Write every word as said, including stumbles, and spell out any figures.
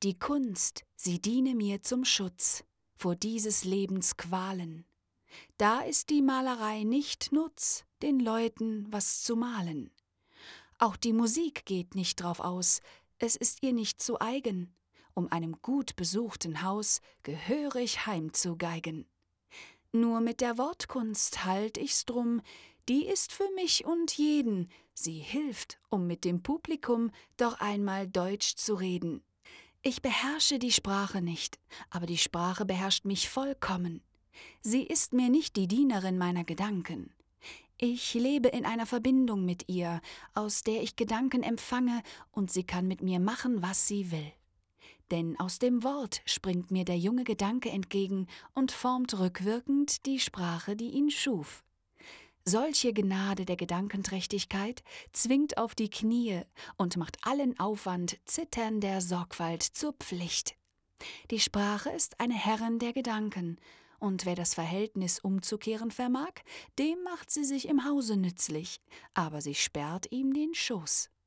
Die Kunst, sie diene mir zum Schutz vor dieses Lebens Qualen. Da ist die Malerei nicht nutz, den Leuten was zu malen. Auch die Musik geht nicht drauf aus, es ist ihr nicht zu eigen, um einem gut besuchten Haus gehörig heimzugeigen. Nur mit der Wortkunst halt ich's drum, die ist für mich und jeden, sie hilft, um mit dem Publikum doch einmal Deutsch zu reden. Ich beherrsche die Sprache nicht, aber die Sprache beherrscht mich vollkommen. Sie ist mir nicht die Dienerin meiner Gedanken. Ich lebe in einer Verbindung mit ihr, aus der ich Gedanken empfange, und sie kann mit mir machen, was sie will. Denn aus dem Wort springt mir der junge Gedanke entgegen und formt rückwirkend die Sprache, die ihn schuf. Solche Gnade der Gedankenträchtigkeit zwingt auf die Knie und macht allen Aufwand Zittern der Sorgfalt zur Pflicht. Die Sprache ist eine Herrin der Gedanken, und wer das Verhältnis umzukehren vermag, dem macht sie sich im Hause nützlich, aber sie sperrt ihm den Schoß.